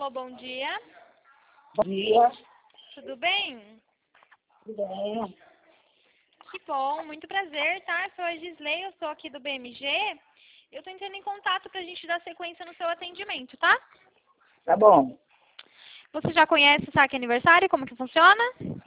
Alô, bom dia. Bom dia. Tudo bem? Tudo bem? Que bom, muito prazer, tá? Eu sou a Gisley, eu sou aqui do BMG. Eu tô entrando em contato pra gente dar sequência no seu atendimento, tá? Tá bom. Você já conhece o saque aniversário, como que funciona?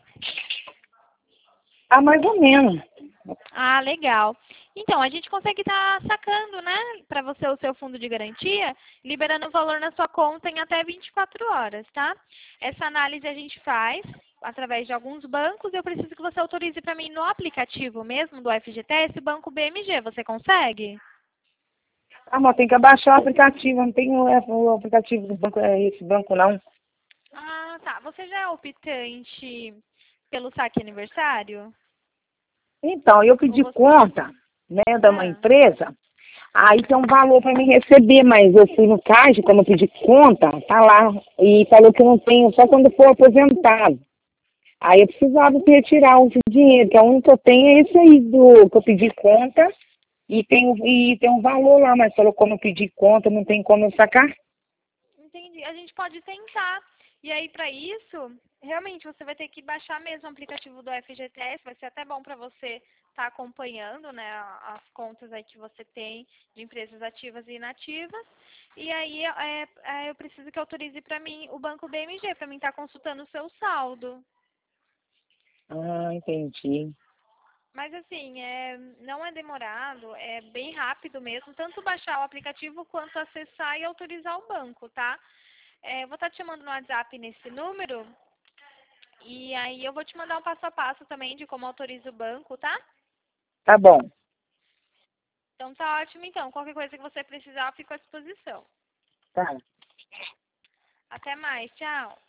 Ah, mais ou menos. Ah, legal. Então, a gente consegue estar sacando, né, para você o seu fundo de garantia, liberando o valor na sua conta em até 24 horas, tá? Essa análise a gente faz através de alguns bancos. Eu preciso que você autorize para mim no aplicativo mesmo do FGTS, Banco BMG. Você consegue? Ah, mas tem que abaixar o aplicativo. Não tem o aplicativo do banco, esse banco não. Ah, tá. Você já é optante pelo saque aniversário? Então, eu Ou pedi você... conta, né, de uma Ah, empresa. Aí tem um valor para me receber, mas eu fui no caixa, como eu pedi conta, tá lá. E falou que eu não tenho, só quando for aposentado. Aí eu precisava retirar esse dinheiro, que a única que eu tenho é esse aí do que eu pedi conta. E tem um valor lá, mas falou como eu pedi conta, não tem como eu sacar. entendi. A gente pode tentar. E aí, para isso, realmente você vai ter que baixar mesmo o aplicativo do FGTS. Vai ser até bom para você estar acompanhando, né, as contas aí que você tem de empresas ativas e inativas. E aí, eu preciso que autorize para mim o Banco BMG, para mim estar consultando o seu saldo. Ah, entendi. Mas assim, não é demorado, é bem rápido mesmo, tanto baixar o aplicativo quanto acessar e autorizar o banco, tá? Eu vou estar te chamando no WhatsApp nesse número e aí eu vou te mandar um passo a passo também de como autoriza o banco, tá? Tá bom. Então tá ótimo então. Qualquer coisa que você precisar, eu fico à disposição. Tá. Até mais, tchau.